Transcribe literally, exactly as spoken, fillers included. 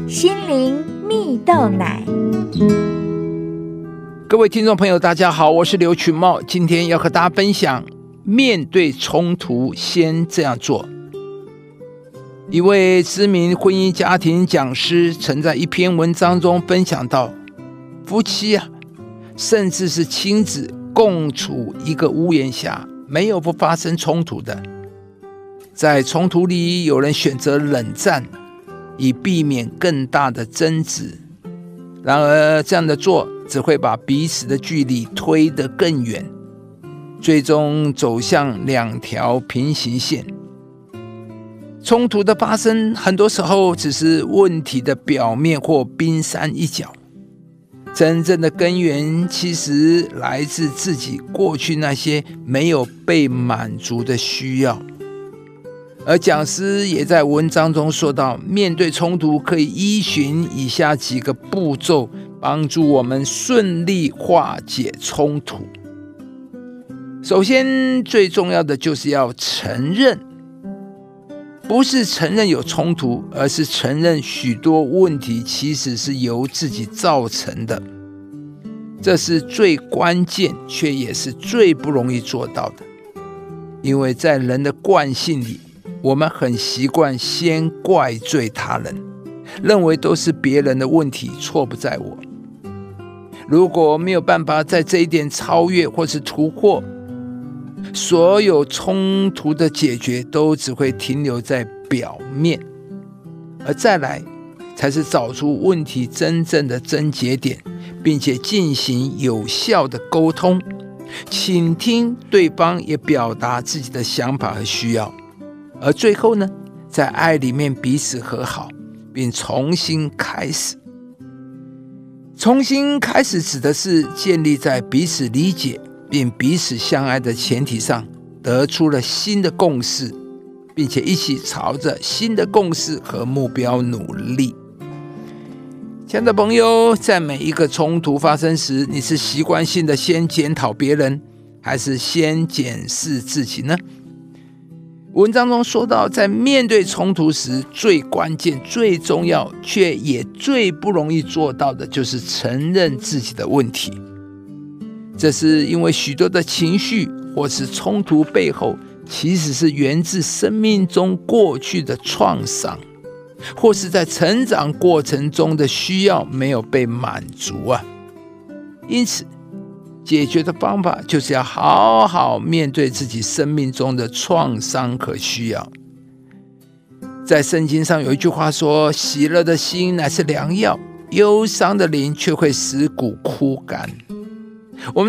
心灵蜜豆奶。 各位听众朋友大家好，我是刘群茂，今天要和大家分享面对冲突先这样做。一位知名婚姻家庭讲师曾在一篇文章中分享到，夫妻啊，甚至是亲子共处一个屋檐下，没有不发生冲突的。在冲突里，有人选择冷战，以避免更大的争执。然而，这样的做只会把彼此的距离推得更远，最终走向两条平行线。冲突的发生，很多时候只是问题的表面或冰山一角。真正的根源其实来自自己过去那些没有被满足的需要。而讲师也在文章中说到，面对冲突可以依循以下几个步骤，帮助我们顺利化解冲突。首先，最重要的就是要承认，不是承认有冲突，而是承认许多问题其实是由自己造成的。这是最关键，却也是最不容易做到的。因为在人的惯性里，我们很习惯先怪罪他人，认为都是别人的问题，错不在我。如果没有办法在这一点超越或是突破，所有冲突的解决都只会停留在表面，而再来才是找出问题真正的症结点，并且进行有效的沟通，倾听对方，也表达自己的想法和需要。而最后呢，在爱里面彼此和好，并重新开始。重新开始指的是建立在彼此理解并彼此相爱的前提上，得出了新的共识，并且一起朝着新的共识和目标努力。亲爱的朋友，在每一个冲突发生时，你是习惯性的先检讨别人，还是先检视自己呢？文章中说到，在面对冲突时，最关键、最重要，却也最不容易做到的，就是承认自己的问题。这是因为许多的情绪或是冲突背后，其实是源自生命中过去的创伤，或是在成长过程中的需要没有被满足啊。因此，解决的方法就是要好好面对自己生命中的创伤和需要。在圣经上有一句话说，喜乐的心乃是良药，忧伤的灵却会使骨枯干。我们